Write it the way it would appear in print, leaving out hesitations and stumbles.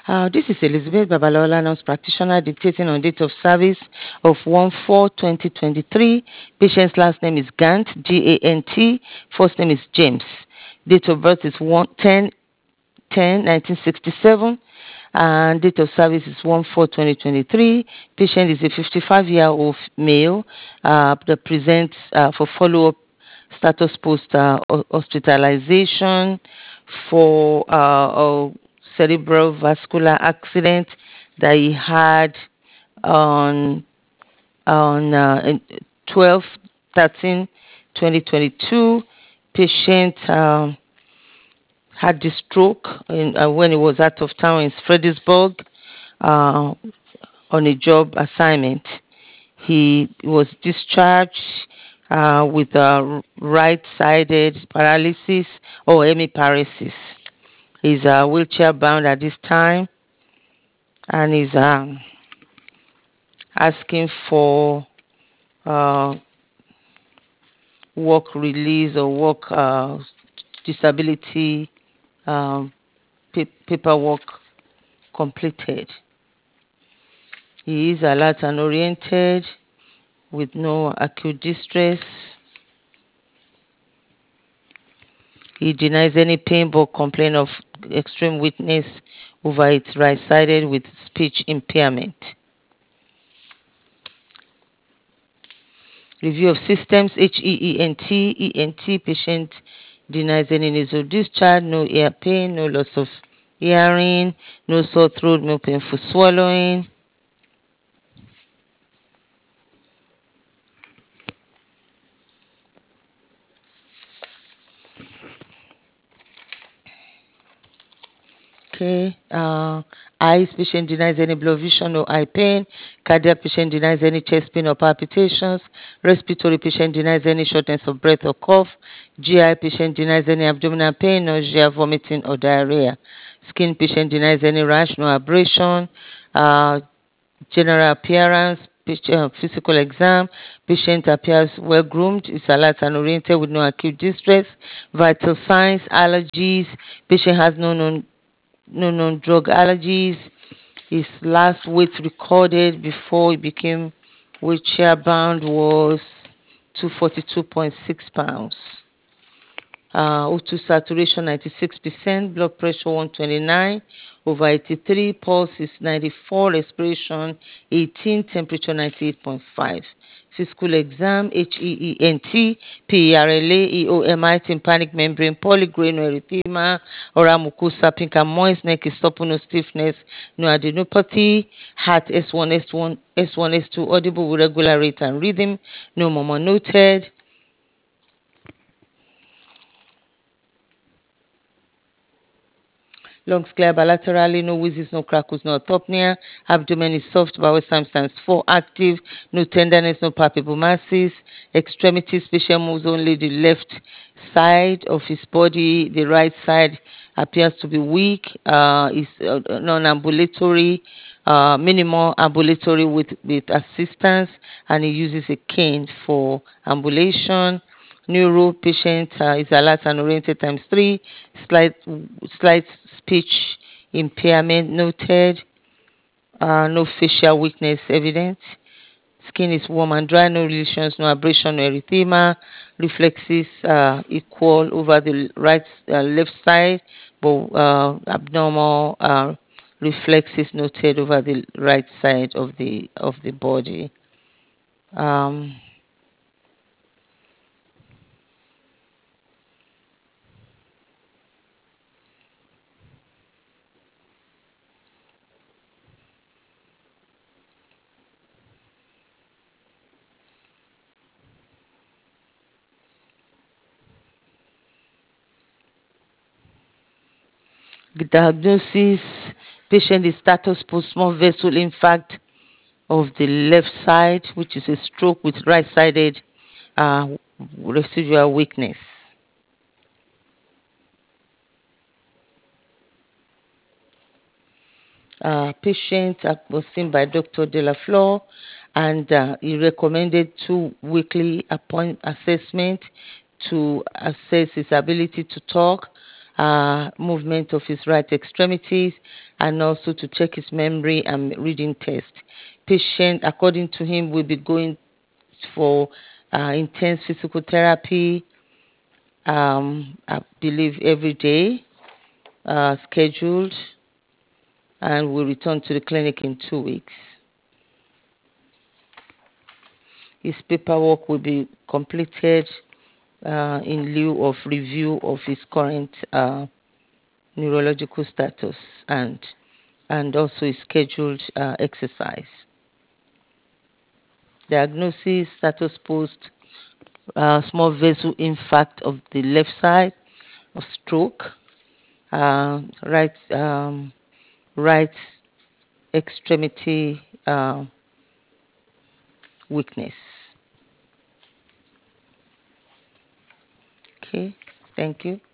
This is Elizabeth Babalola, nurse practitioner, dictating on date of service of 1/4/2023. Patient's last name is Gant, Gant. First name is James. Date of birth is 1/10/1967. And date of service is 1/4/2023. Patient is a 55-year-old male that presents for follow-up status post hospitalization for a cerebral vascular accident that he had on 12/13/2022. Patient had the stroke when he was out of town in Fredericksburg uh, on a job assignment. He was discharged with right-sided paralysis or hemiparesis. He's wheelchair bound at this time and is asking for uh, work release or work disability um, paperwork completed. He is alert and oriented with no acute distress. He denies any pain but complains of extreme weakness over its right-sided with speech impairment. Review of systems, HEENT. Patient denies any nasal discharge, no ear pain, no loss of hearing, no sore throat, no painful swallowing. Okay. Eyes, patient denies any blurred vision or eye pain. Cardiac, patient denies any chest pain or palpitations. Respiratory, patient denies any shortness of breath or cough. GI, patient denies any abdominal pain, nausea, vomiting or diarrhea. Skin, patient denies any rash, no abrasion. General appearance, physical exam. Patient appears well groomed, is alert and oriented with no acute distress. Vital signs, allergies. Patient has no known drug allergies. His last weight recorded before he became wheelchair bound was 242.6 pounds. O2 saturation 96%, blood pressure 129/83, pulse is 94, respiration 18, temperature 98.5. Physical exam, HEENT, PERLA, EOMI, tympanic membrane, polygranular oral mucosa, pink and moist, neck is supple, no stiffness, no adenopathy, heart S1, S1, S1, S2, audible with regular rate and rhythm, no murmur noted. Lungs clear bilaterally, no wheezes, no crackles, no atopnia. Abdomen is soft, bowel times 4 active, no tenderness, no palpable masses. Extremities, patient moves only the left side of his body. The right side appears to be weak, is non-ambulatory, minimal ambulatory with assistance, and he uses a cane for ambulation. Neuro patient is alert and oriented times 3. Slight speech impairment noted. No facial weakness evident. Skin is warm and dry, no lesions, no abrasion, no erythema. Reflexes equal over the left side, but abnormal reflexes noted over the right side of the body. Diagnosis: patient is status post small vessel infarct of the left side, which is a stroke with right-sided uh, residual weakness. Patient was seen by Dr. Delafleur, and he recommended 2 weekly assessment to assess his ability to talk movement of his right extremities, and also to check his memory and reading test. Patient, according to him, will be going for intense physical therapy, I believe every day, scheduled, and will return to the clinic in 2 weeks. His paperwork will be completed in lieu of review of his current neurological status and also his scheduled exercise. Diagnosis: status post small vessel infarct of the left side, of stroke, right right extremity weakness. Okay, thank you.